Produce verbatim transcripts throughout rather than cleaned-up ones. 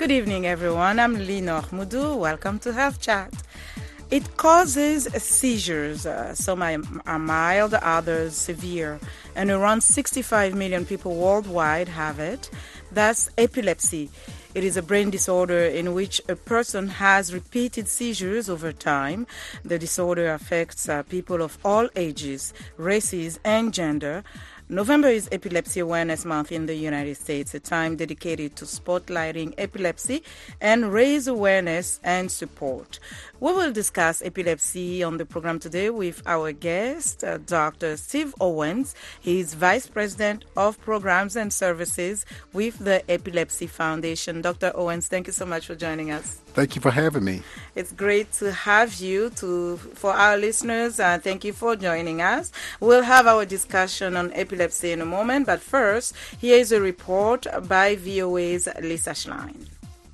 Good evening, everyone. I'm Lenore Moudou. Welcome to Health Chat. It causes seizures. Uh, some are, are mild, others severe. And around sixty-five million people worldwide have it. That's epilepsy. It is a brain disorder in which a person has repeated seizures over time. The disorder affects uh, people of all ages, races, and gender. November is Epilepsy Awareness Month in the United States, a time dedicated to spotlighting epilepsy and raise awareness and support. We will discuss epilepsy on the program today with our guest, uh, Doctor Steve Owens. He is Vice President of Programs and Services with the Epilepsy Foundation. Doctor Owens, thank you so much for joining us. Thank you for having me. It's great to have you. To for our listeners, uh, thank you for joining us. We'll have our discussion on epilepsy in a moment, but first, here is a report by V O A's Lisa Schlein.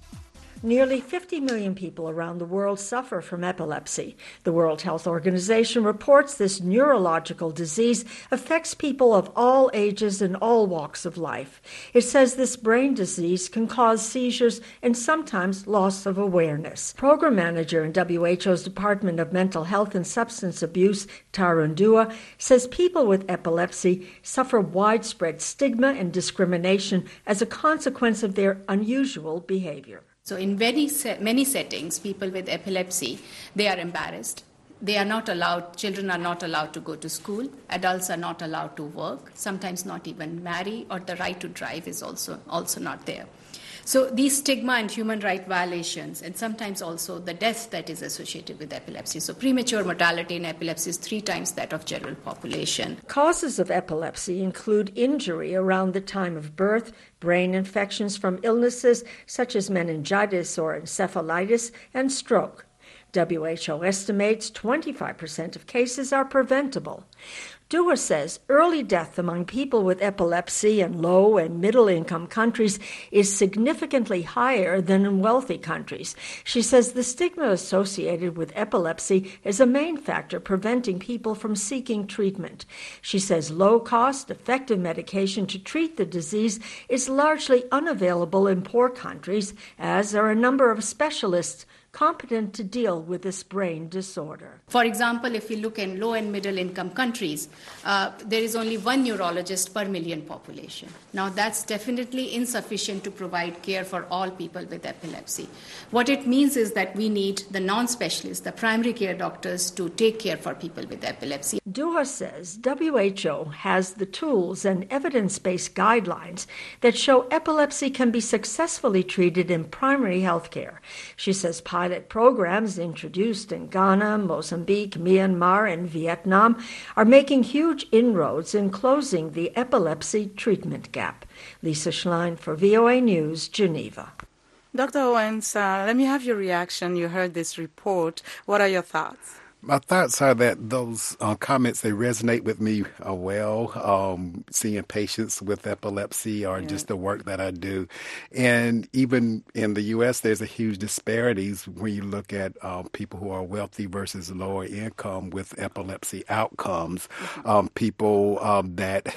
Nearly fifty million people around the world suffer from epilepsy. The World Health Organization reports this neurological disease affects people of all ages and all walks of life. It says this brain disease can cause seizures and sometimes loss of awareness. Program manager in W H O's Department of Mental Health and Substance Abuse, Tarun Dua, says people with epilepsy suffer widespread stigma and discrimination as a consequence of their unusual behavior. So in very se- many settings, people with epilepsy, they are embarrassed. They are not allowed, children are not allowed to go to school. Adults are not allowed to work, sometimes not even marry, or the right to drive is also, also not there. So these stigma and human right violations, and sometimes also the death that is associated with epilepsy. So premature mortality in epilepsy is three times that of general population. Causes of epilepsy include injury around the time of birth, brain infections from illnesses such as meningitis or encephalitis, and stroke. W H O estimates twenty-five percent of cases are preventable. Dua says early death among people with epilepsy in low and middle-income countries is significantly higher than in wealthy countries. She says the stigma associated with epilepsy is a main factor preventing people from seeking treatment. She says low-cost, effective medication to treat the disease is largely unavailable in poor countries, as are a number of specialists competent to deal with this brain disorder. For example, if we look in low and middle income countries, uh, there is only one neurologist per million population. Now that's definitely insufficient to provide care for all people with epilepsy. What it means is that we need the non-specialists, the primary care doctors, to take care for people with epilepsy. Dua says W H O has the tools and evidence-based guidelines that show epilepsy can be successfully treated in primary health care. She says pilot programs introduced in Ghana, Mozambique, Myanmar, and Vietnam are making huge inroads in closing the epilepsy treatment gap. Lisa Schlein for V O A News, Geneva. Doctor Owens, uh, let me have your reaction. You heard this report. What are your thoughts? My thoughts are that those uh, comments, they resonate with me uh, well, um, seeing patients with epilepsy or yeah. just the work that I do. And even in the U S, there's a huge disparities when you look at uh, people who are wealthy versus lower income with epilepsy outcomes. Mm-hmm. Um, people um, that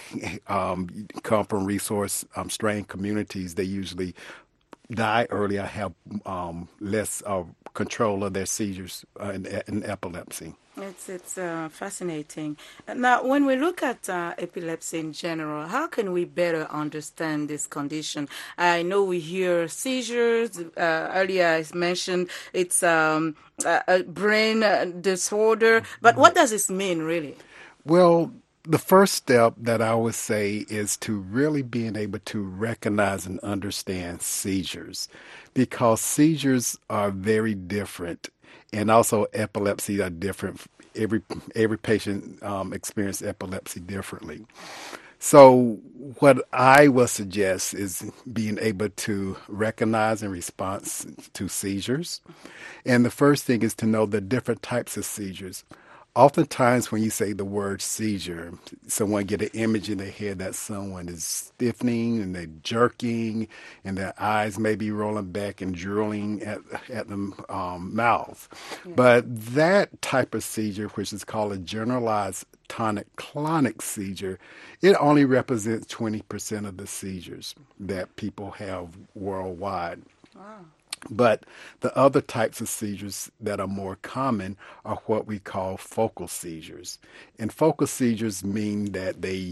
um, come from resource-strained um, communities, they usually die earlier, have um, less uh, control of their seizures uh, in, in epilepsy. It's it's uh, fascinating. Now, when we look at uh, epilepsy in general, how can we better understand this condition? I know we hear seizures. Uh, earlier I mentioned it's um, a, a brain disorder. But what does this mean, really? Well, the first step that I would say is to really being able to recognize and understand seizures, because seizures are very different, and also epilepsy are different. Every every patient um, experiences epilepsy differently. So what I will suggest is being able to recognize and respond to seizures. And the first thing is to know the different types of seizures. Oftentimes when you say the word seizure, someone get an image in their head that someone is stiffening and they're jerking and their eyes may be rolling back and drooling at, at the um, mouth. Yeah. But that type of seizure, which is called a generalized tonic-clonic seizure, it only represents twenty percent of the seizures that people have worldwide. Wow. But the other types of seizures that are more common are what we call focal seizures. And focal seizures mean that they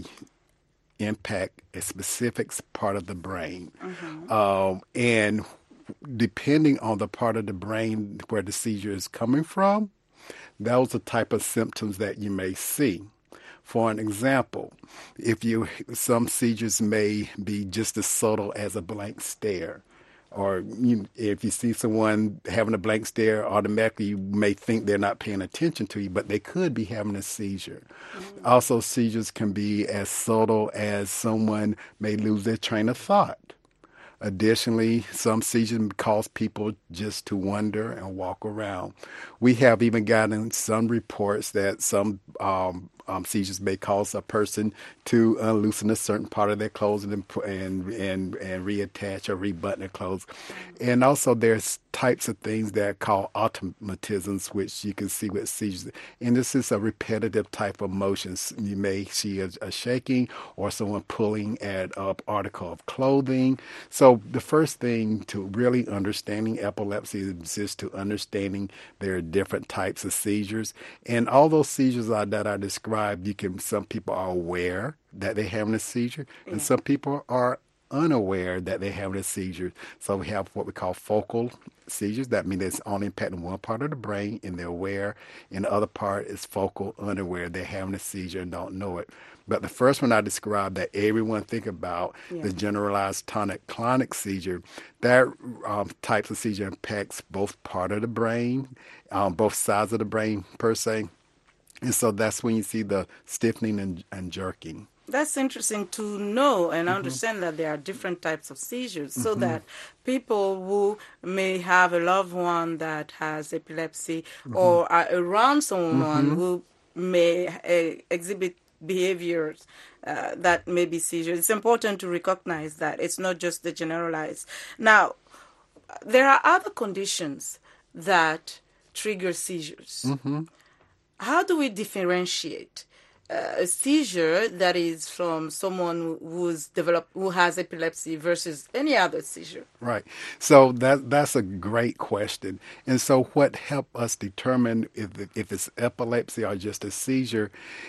impact a specific part of the brain. Mm-hmm. Um, and depending on the part of the brain where the seizure is coming from, those are the type of symptoms that you may see. For an example, if you some seizures may be just as subtle as a blank stare. Or you, if you see someone having a blank stare, automatically you may think they're not paying attention to you, but they could be having a seizure. Mm-hmm. Also, seizures can be as subtle as someone may lose their train of thought. Additionally, some seizures cause people just to wonder and walk around. We have even gotten some reports that some um, um, seizures may cause a person to unloosen a certain part of their clothes and and and, and reattach or rebutton their clothes. And also, there's types of things that are called automatisms, which you can see with seizures. And this is a repetitive type of motions. You may see a, a shaking or someone pulling at an article of clothing. So the first thing to really understanding epilepsy is just to understanding there are different types of seizures. And all those seizures are, that I described, you can, some people are aware that they're having a seizure, and some people are unaware that they're having a seizure. So we have what we call focal seizures. That means it's only impacting one part of the brain and they're aware, and the other part is focal, unaware. They're having a seizure and don't know it. But the first one I described that everyone think about, yeah. the generalized tonic-clonic seizure, that um, type of seizure impacts both part of the brain, um, both sides of the brain per se. And so that's when you see the stiffening and, and jerking. That's interesting to know and mm-hmm. understand that there are different types of seizures, so mm-hmm. that people who may have a loved one that has epilepsy mm-hmm. or are around someone mm-hmm. who may uh, exhibit behaviors uh, that may be seizures, it's important to recognize that it's not just the generalized. Now, there are other conditions that trigger seizures. Mm-hmm. How do we differentiate Uh, a seizure that is from someone who's developed, who has epilepsy versus any other seizure? Right. So that that's a great question. And so what helped us determine if if it's epilepsy or just a seizure?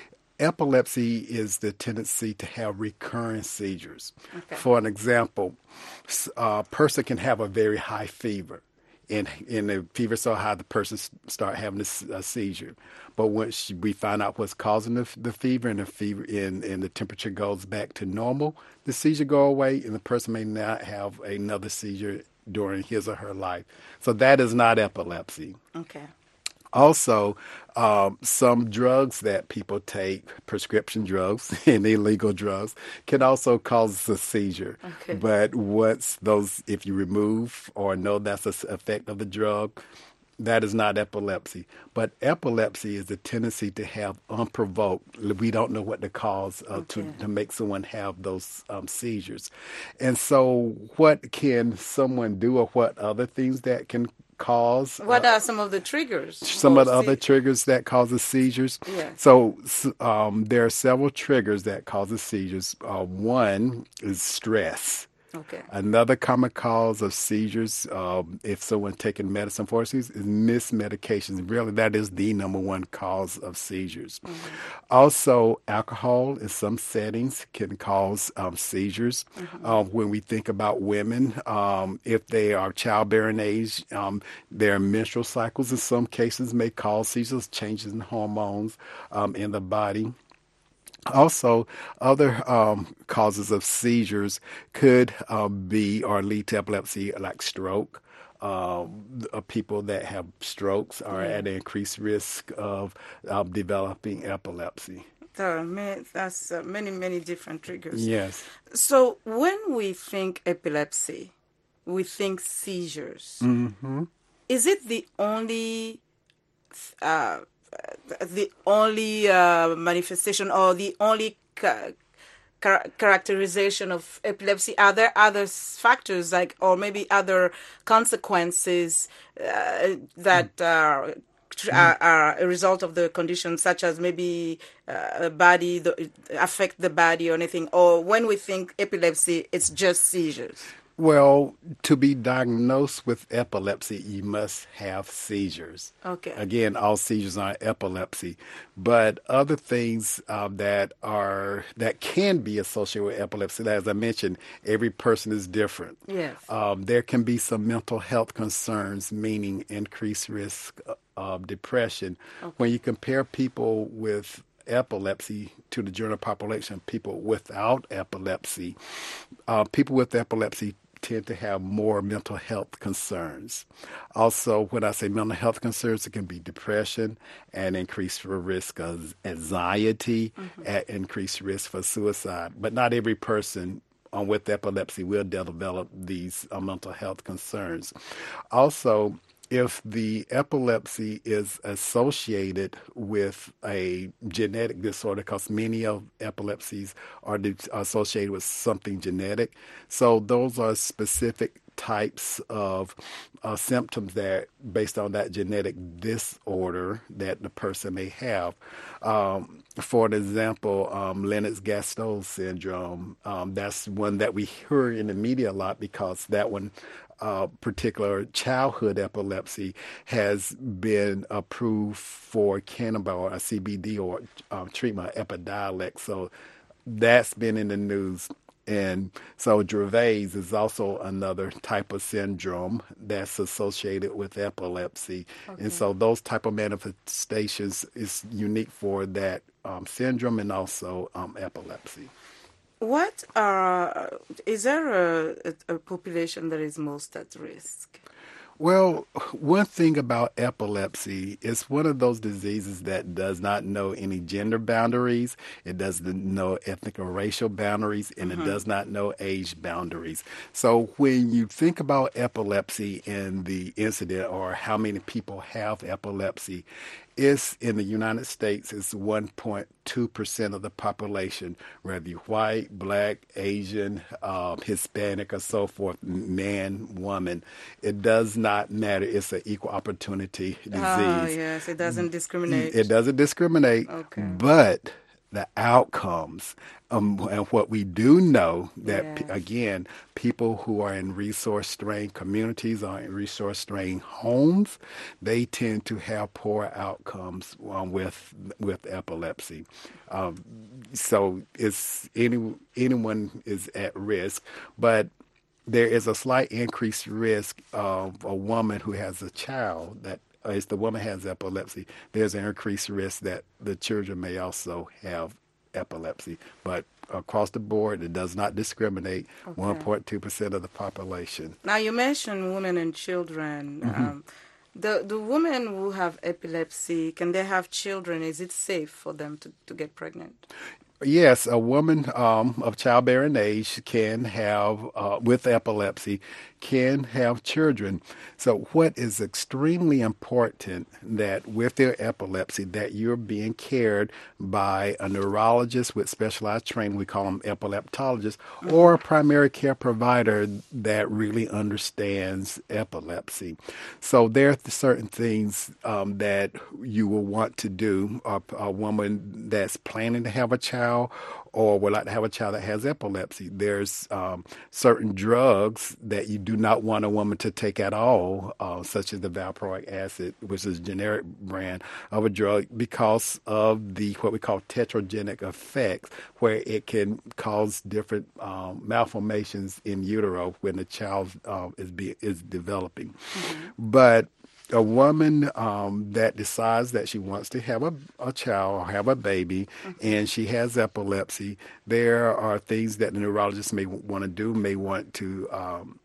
Epilepsy is the tendency to have recurring seizures. Okay. For an example, a person can have a very high fever. And, and the fever so high, the person start having a, a seizure. But once we find out what's causing the, the fever, and the fever and, and the temperature goes back to normal, the seizure go away, and the person may not have another seizure during his or her life. So that is not epilepsy. Okay. Also, um, some drugs that people take, prescription drugs and illegal drugs, can also cause a seizure. Okay. But once those, if you remove or know that's an effect of the drug, that is not epilepsy. But epilepsy is the tendency to have unprovoked, we don't know what the cause of, okay. to, to make someone have those um, seizures. And so what can someone do, or what other things that can cause? What uh, are some of the triggers? Some of the other triggers that causes seizures? Yeah. So um, there are several triggers that causes seizures. Uh, one is stress. Okay. Another common cause of seizures, um, if someone's taking medicine for seizures, is mismedications. Really, that is the number one cause of seizures. Mm-hmm. Also, alcohol in some settings can cause um, seizures. Mm-hmm. Uh, when we think about women, um, if they are childbearing age, um, their menstrual cycles in some cases may cause seizures, changes in hormones um, in the body. Also, other um, causes of seizures could uh, be or lead to epilepsy, like stroke. Uh, people that have strokes are yeah. at an increased risk of uh, developing epilepsy. So, that's uh, many, many different triggers. Yes. So when we think epilepsy, we think seizures. Mm-hmm. Is it the only... Uh, the only uh, manifestation or the only ca- car- characterization of epilepsy? Are there other factors, like, or maybe other consequences uh, that are, are, are a result of the condition, such as maybe uh, a body, the, affect the body or anything? Or when we think epilepsy, it's just seizures? Well, to be diagnosed with epilepsy, you must have seizures. Okay. Again, all seizures aren't epilepsy, but other things uh, that are that can be associated with epilepsy. As I mentioned, every person is different. Yes. Um, there can be some mental health concerns, meaning increased risk of depression. Okay. When you compare people with epilepsy to the general population, people without epilepsy, uh, people with epilepsy tend to have more mental health concerns. Also, when I say mental health concerns, it can be depression and increased risk of anxiety, mm-hmm. and increased risk for suicide. But not every person uh, with epilepsy will develop these uh, mental health concerns. Also, if the epilepsy is associated with a genetic disorder, because many of epilepsies are de- associated with something genetic, so those are specific types of uh, symptoms that, based on that genetic disorder that the person may have. Um, for example, um, Lennox-Gastaut syndrome, um, that's one that we hear in the media a lot because that one Uh, particular childhood epilepsy has been approved for cannabis or C B D or uh, treatment, Epidiolex. So that's been in the news. And so Dravet is also another type of syndrome that's associated with epilepsy. Okay. And so those type of manifestations is unique for that um, syndrome and also um, epilepsy. What are, is there a, a, a population that is most at risk? Well, one thing about epilepsy is one of those diseases that does not know any gender boundaries. It doesn't know ethnic or racial boundaries, and mm-hmm. it does not know age boundaries. So when you think about epilepsy and the incident or how many people have epilepsy, it's in the United States, it's one point two percent of the population, whether you're white, black, Asian, uh, Hispanic, or so forth, man, woman. It does not matter. It's an equal opportunity disease. Oh, yes. It doesn't discriminate. It doesn't discriminate. Okay. But the outcomes, um, and what we do know that, yes. p- again, people who are in resource-strained communities or in resource-strained homes, they tend to have poor outcomes um, with with epilepsy. Um, so it's any anyone is at risk, but there is a slight increased risk of a woman who has a child that as the woman has epilepsy, there's an increased risk that the children may also have epilepsy. But across the board, it does not discriminate. Okay. one point two percent of the population. Now, you mentioned women and children. Mm-hmm. Um, the, the women who have epilepsy, can they have children? Is it safe for them to, to get pregnant? Yes, a woman um, of childbearing age can have, uh, with epilepsy, can have children. So what is extremely important that with their epilepsy, that you're being cared by a neurologist with specialized training, we call them epileptologists, mm-hmm. or a primary care provider that really understands epilepsy. So there are certain things um, that you will want to do. A, a woman that's planning to have a child or would like to have a child that has epilepsy, there's um, certain drugs that you do not want a woman to take at all, uh, such as the valproic acid, which is a generic brand of a drug, because of the what we call tetragenic effects, where it can cause different um, malformations in utero when the child um, is be, is developing. Mm-hmm. But a woman um, that decides that she wants to have a, a child or have a baby, mm-hmm. and she has epilepsy, there are things that the neurologist may want to do, may want to um,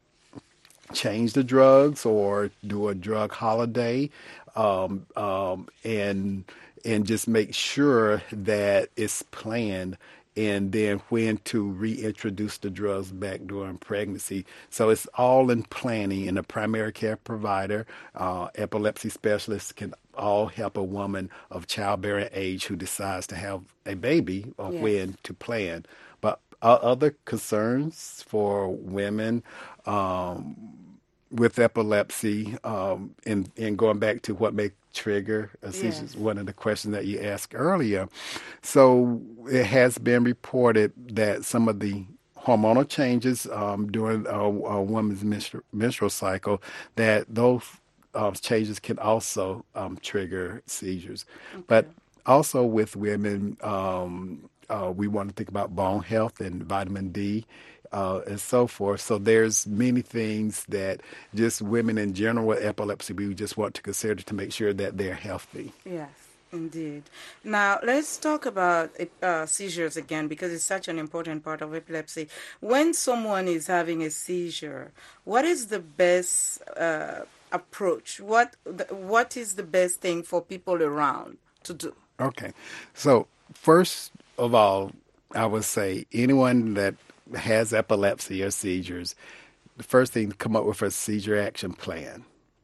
change the drugs or do a drug holiday, um, um, and and just make sure that it's planned. And then when to reintroduce the drugs back during pregnancy. So it's all in planning, and a primary care provider, uh, epilepsy specialists can all help a woman of childbearing age who decides to have a baby or yes. when to plan. But uh, other concerns for women um, with epilepsy, um, and, and going back to what may trigger a seizure, yes. one of the questions that you asked earlier. So it has been reported that some of the hormonal changes um, during a, a woman's menstru- menstrual cycle, that those uh, changes can also um, trigger seizures. Okay. But also with women, um, uh, we want to think about bone health and vitamin D. Uh, and so forth. So there's many things that just women in general with epilepsy, we just want to consider to make sure that they're healthy. Yes, indeed. Now, let's talk about uh, seizures again, because it's such an important part of epilepsy. When someone is having a seizure, what is the best uh, approach? What the, what is the best thing for people around to do? Okay. So first of all, I would say anyone that has epilepsy or seizures, the first thing to come up with a seizure action plan.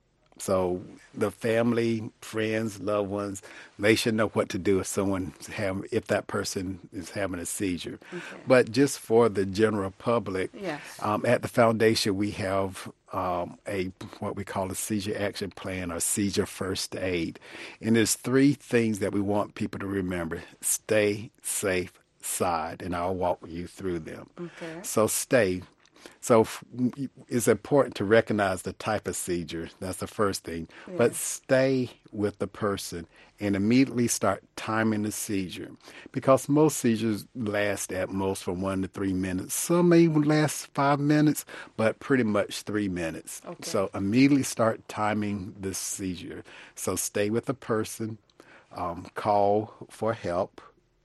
So the family, friends, loved ones, they should know what to do if someone's have, if that person is having a seizure. Okay. But just for the general public, yes. um, at the foundation we have um, a what we call a seizure action plan or seizure first aid, and there's three things that we want people to remember: stay safe, side, and I'll walk you through them. Okay. So stay. So it's important to recognize the type of seizure. That's the first thing. Yeah. But stay with the person and immediately start timing the seizure, because most seizures last at most from one to three minutes. Some may even last five minutes, but pretty much three minutes. Okay. So immediately start timing the seizure. So stay with the person, um, call for help,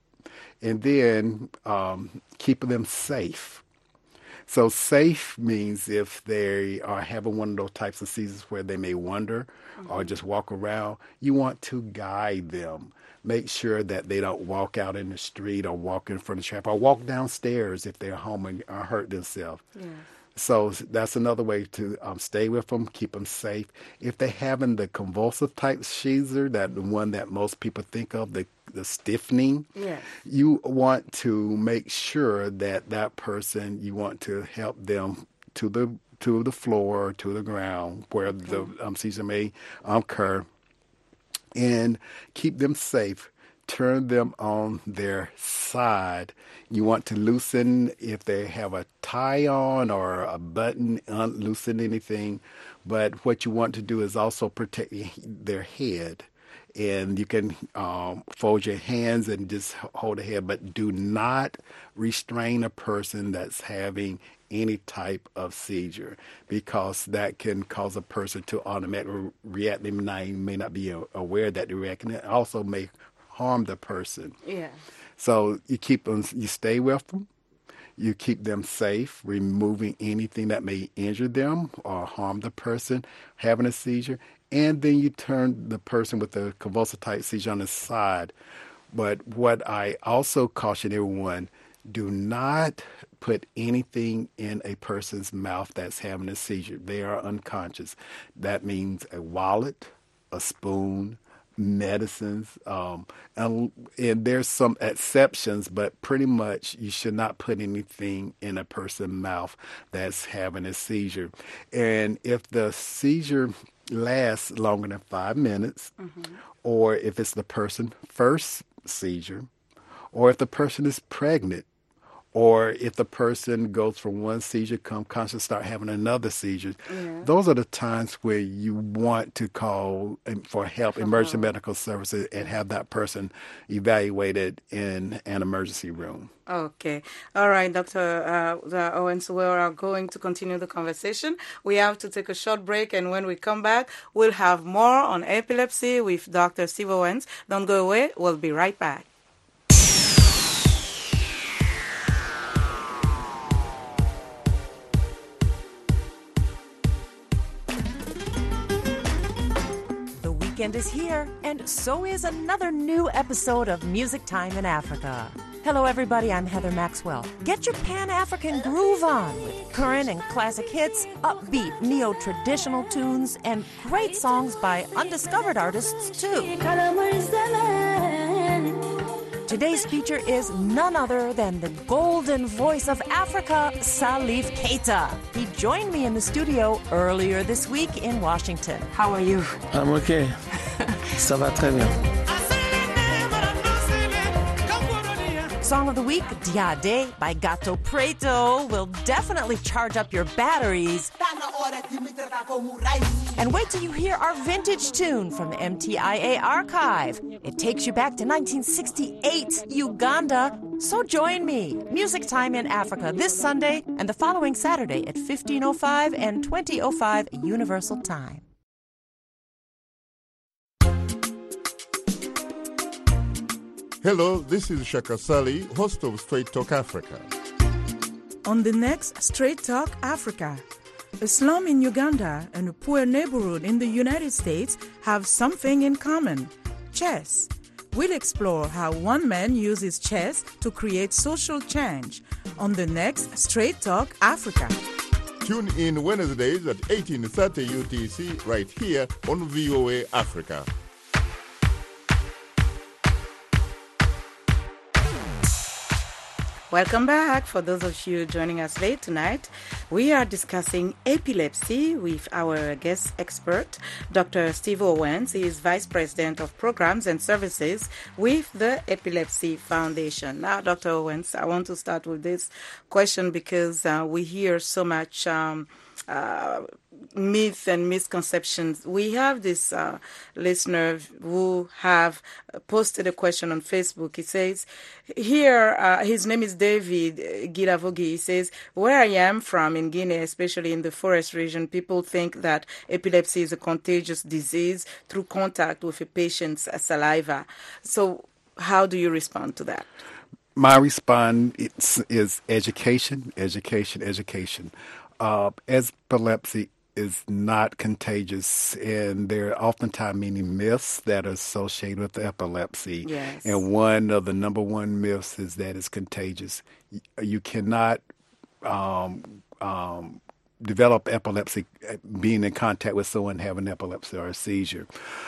and then um, keep them safe. So safe means if they are having one of those types of seizures where they may wander mm-hmm. or just walk around, you want to guide them. Make sure that they don't walk out in the street or walk in front of traffic or walk downstairs if they're home and or hurt themselves. Yeah. So that's another way to um, stay with them, keep them safe. If they're having the convulsive type seizure, that the one that most people think of, the the stiffening, yes. you want to make sure that that person, you want to help them to the to the floor or to the ground where okay. the um, seizure may occur, and keep them safe. Turn them on their side. You want to loosen if they have a tie on or a button, unloosen anything. But what you want to do is also protect their head. And you can um, fold your hands and just hold the head, but do not restrain a person that's having any type of seizure, because that can cause a person to automatically react. They may not be aware that they're reacting. It also may harm the person. Yeah. So you keep them, you stay with them, you keep them safe, removing anything that may injure them or harm the person having a seizure, and then you turn the person with the convulsive type seizure on the side. But what I also caution everyone, do not put anything in a person's mouth that's having a seizure. They are unconscious. That means a wallet, a spoon, medicines, um, and, and there's some exceptions, but pretty much you should not put anything in a person's mouth that's having a seizure. And if the seizure lasts longer than five minutes, mm-hmm. or if it's the person's first seizure, or if the person is pregnant, or if the person goes from one seizure, come conscious, start having another seizure. Yeah. Those are the times where you want to call for help, for emergency help. medical services, and have that person evaluated in an emergency room. Okay. All right, Doctor Uh, Owens, we are going to continue the conversation. We have to take a short break, and when we come back, we'll have more on epilepsy with Doctor Steve Owens. Don't go away. We'll be right back. Weekend is here, and so is another new episode of Music Time in Africa. Hello, everybody. I'm Heather Maxwell. Get your Pan-African groove on with current and classic hits, upbeat neo-traditional tunes, and great songs by undiscovered artists, too. Today's feature is none other than the golden voice of Africa, Salif Keita. He joined me in the studio earlier this week in Washington. How are you? I'm okay. Ça va très bien. song of the week, Dia De by Gato Preto, will definitely charge up your batteries. And wait till you hear our vintage tune from the M T I A archive. It takes you back to nineteen sixty-eight, Uganda. So join me, Music Time in Africa, this Sunday and the following Saturday at fifteen oh five and twenty oh five Universal Time. Hello, this is Shaka Sali, host of Straight Talk Africa. On the next Straight Talk Africa, a slum in Uganda and a poor neighborhood in the United States have something in common: chess. We'll explore how one man uses chess to create social change on the next Straight Talk Africa. Tune in Wednesdays at eighteen thirty U T C right here on V O A Africa. Welcome back. For those of you joining us late tonight, we are discussing epilepsy with our guest expert, Doctor Steve Owens. He is Vice President of Programs and Services with the Epilepsy Foundation. Now, Doctor Owens, I want to start with this question because uh, we hear so much um, uh, myth and misconceptions. We have this uh, listener who have posted a question on Facebook. He says, here, uh, his name is David Gilavogi. He says, where I am from in Guinea, especially in the forest region, people think that epilepsy is a contagious disease through contact with a patient's saliva. So how do you respond to that? My response is, is education, education, education. Uh, epilepsy is not contagious, and there are oftentimes many myths that are associated with epilepsy. Yes. And one of the number one myths is that it's contagious. You cannot um, um, develop epilepsy being in contact with someone having epilepsy or a seizure.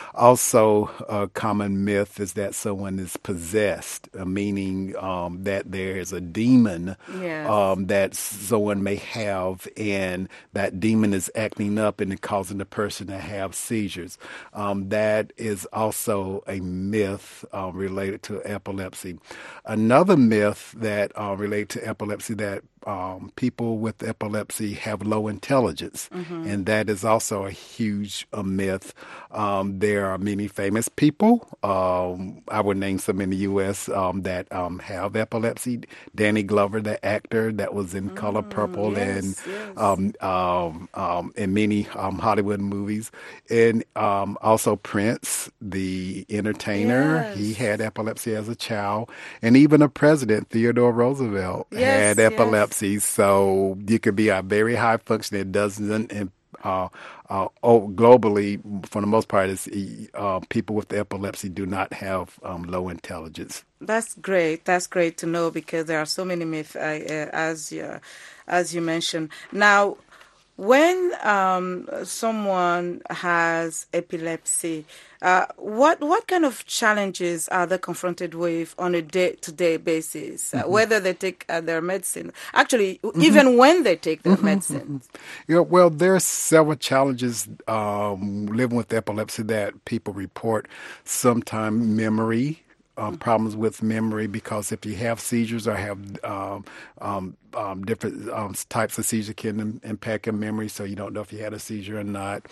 Also, a common myth is that someone is possessed, uh, meaning um, that there is a demon Yes. um, that someone may have, and that demon is acting up and causing the person to have seizures. Um, that is also a myth uh, related to epilepsy. Another myth that uh, related to epilepsy that Um, people with epilepsy have low intelligence, mm-hmm. and that is also a huge uh, myth. Um, there are many famous people. Um, I would name some in the U S um, that um, have epilepsy. Danny Glover, the actor that was in mm, Color Purple, yes, and yes. Um, um, um, in many um, Hollywood movies, and um, also Prince, the entertainer. Yes. He had epilepsy as a child, and even a president, Theodore Roosevelt, Yes, had epilepsy. yes. So you could be a very high function. It doesn't, uh, uh, oh, globally, for the most part, is uh, people with epilepsy do not have um, low intelligence. That's great. That's great to know because there are so many myths, uh, uh, as you, as you mentioned. Now, when um, someone has epilepsy, uh, what what kind of challenges are they confronted with on a day-to-day basis, uh, mm-hmm. whether they take uh, their medicine? Actually, mm-hmm. even when they take their mm-hmm. medicine. Yeah, well, there are several challenges um, living with epilepsy that people report. Sometimes memory. Um, problems with memory, because if you have seizures or have um, um, um, different um, types of seizure can im- impact your memory, so you don't know if you had a seizure or not.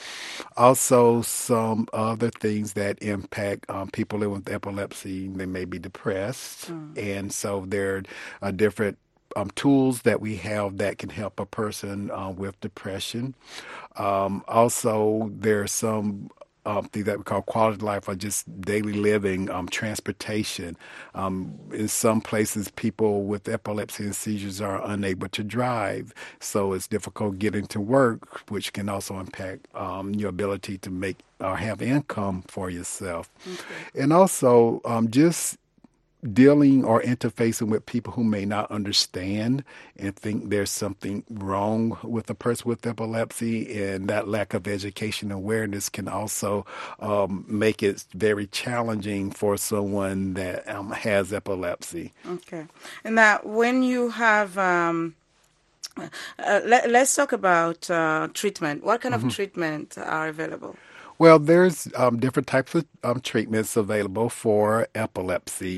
Also, some other things that impact um, people living with epilepsy, they may be depressed, mm. and so there are different Um, tools that we have that can help a person uh, with depression. Um, also, there are some um, things that we call quality of life or just daily living, um, transportation. Um, in some places, people with epilepsy and seizures are unable to drive, so it's difficult getting to work, which can also impact um, your ability to make or have income for yourself. Okay. And also, um, just dealing or interfacing with people who may not understand and think there's something wrong with a person with epilepsy, and that lack of education and awareness can also um, make it very challenging for someone that um, has epilepsy. Okay. And now, when you have... Um Uh, let, let's talk about uh, treatment. What kind of mm-hmm. treatment are available? Well, there's um, different types of um, treatments available for epilepsy.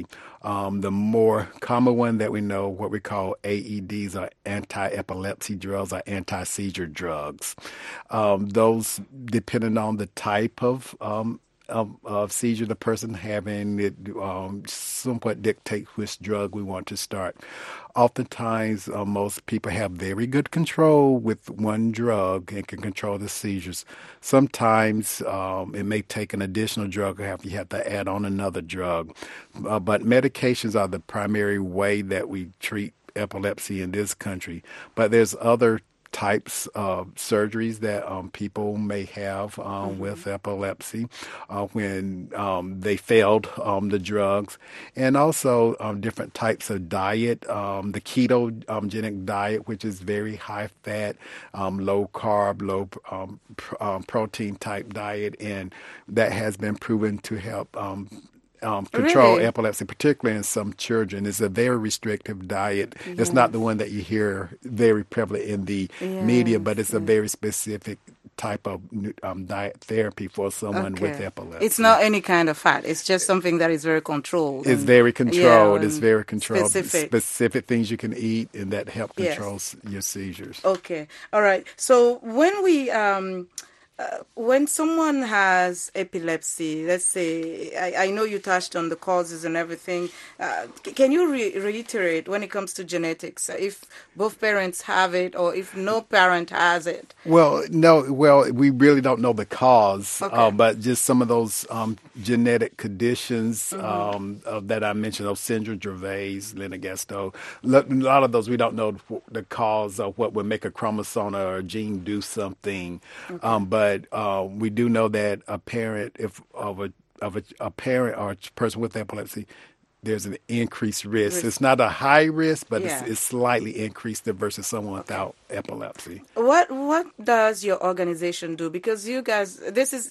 Um, the more common one that we know, what we call A E Ds, are anti-epilepsy drugs or anti-seizure drugs. Um, those, depending on the type of um, Of, of seizure the person having, it um, somewhat dictate which drug we want to start. Oftentimes, uh, most people have very good control with one drug and can control the seizures. Sometimes um, it may take an additional drug or have you have to add on another drug. Uh, but medications are the primary way that we treat epilepsy in this country. But there's other types of surgeries that um, people may have um, mm-hmm. with epilepsy uh, when um, they failed um, the drugs, and also um, different types of diet. Um, the ketogenic diet, which is very high fat, um, low carb, low um, pr- um, protein type diet, and that has been proven to help Um, Um, control really? epilepsy, particularly in some children. It's a very restrictive diet. Yes. It's not the one that you hear very prevalent in the yes. media, but it's yes. a very specific type of um, diet therapy for someone okay. with epilepsy. It's not any kind of fat. It's just something that is very controlled. It's and, very controlled. Yeah, it's very controlled. Specific. Specific things you can eat and that help Yes. control your seizures. Okay. All right. So when we... Um, Uh, when someone has epilepsy, let's say, I, I know you touched on the causes and everything. Uh, c- can you re- reiterate when it comes to genetics, uh, if both parents have it or if no parent has it? Well, no, well, we really don't know the cause, Okay. uh, but just some of those um, genetic conditions Mm-hmm. um, uh, that I mentioned, those syndrome Dravet, Lennox-Gastaut, a lot of those we don't know the cause of what would make a chromosome or a gene do something, okay. um, but But uh, we do know that a parent, if of a of a, a parent or a person with epilepsy, there's an increased risk. risk. It's not a high risk, but Yeah. it's, it's slightly increased versus someone without epilepsy. What what does your organization do? Because you guys, this is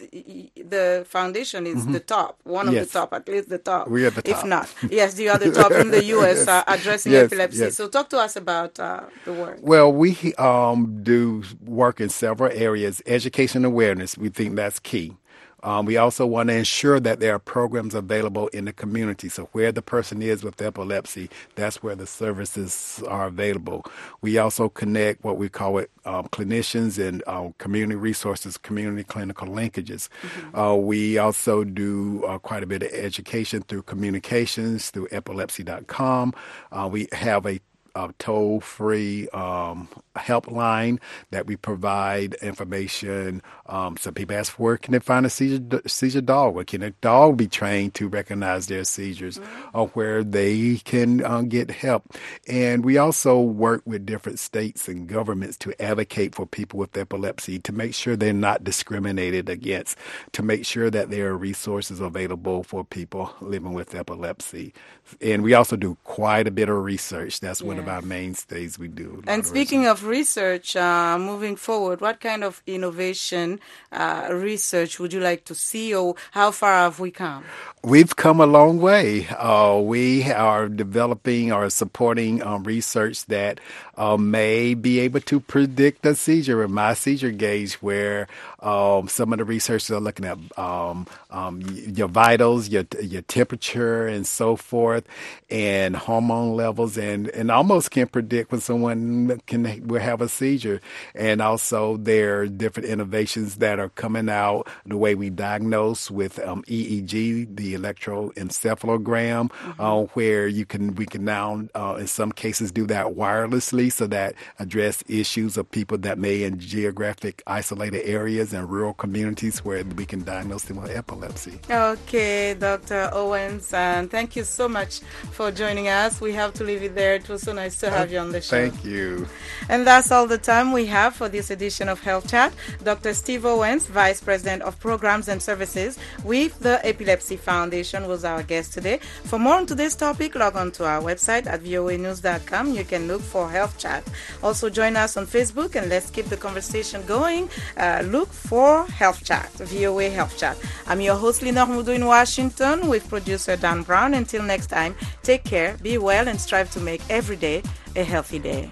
the foundation is mm-hmm. the top, one of yes. the top, at least the top. We're at the top. If not, yes, you are the top in the U S yes. uh, addressing yes. epilepsy. Yes. So talk to us about uh, the work. Well, we um, do work in several areas. Education awareness, we think that's key. Um, we also want to ensure that there are programs available in the community. So where the person is with epilepsy, that's where the services are available. We also connect what we call it um, clinicians and uh, community resources, community clinical linkages. Mm-hmm. Uh, we also do uh, quite a bit of education through communications, through epilepsy dot com. Uh, we have a A toll-free um, helpline that we provide information. Um, some people ask, where can they find a seizure, seizure dog? Where can a dog be trained to recognize their seizures, mm-hmm. or where they can um, get help? And we also work with different states and governments to advocate for people with epilepsy, to make sure they're not discriminated against, to make sure that there are resources available for people living with epilepsy. And we also do quite a bit of research. That's yes. one of our mainstays we do. And speaking of research, uh, moving forward, what kind of innovation uh, research would you like to see, or how far have we come? We've come a long way. Uh, we are developing or supporting um, research that uh, may be able to predict a seizure, a my seizure gauge, where um, some of the researchers are looking at um, um, your vitals, your your temperature, and so forth, and hormone levels, and, and almost can predict when someone can will have a seizure. And also there are different innovations that are coming out, the way we diagnose with um, E E G, the electroencephalogram, mm-hmm. uh, where you can we can now uh, in some cases do that wirelessly, so that address issues of people that may in geographic isolated areas and rural communities where we can diagnose them with epilepsy. Okay, Doctor Owens, and thank you so much for joining us. We have to leave it there. It was so nice to have uh, you on the show. Thank you. And that's all the time we have for this edition of Health Chat. Doctor Steve Owens, Vice President of Programs and Services with the Epilepsy Foundation, was our guest today. For more on today's topic, log on to our website at V O A news dot com. You can look for Health Chat. Also join us on Facebook, and let's keep the conversation going. Uh, look for Health Chat, V O A Health Chat. I'm your host, Lenore Mudo in Washington, with producer Dan Brown. Until next time, take care, be well, and strive to make every day a healthy day.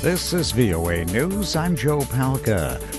This is V O A News. I'm Joe Palca.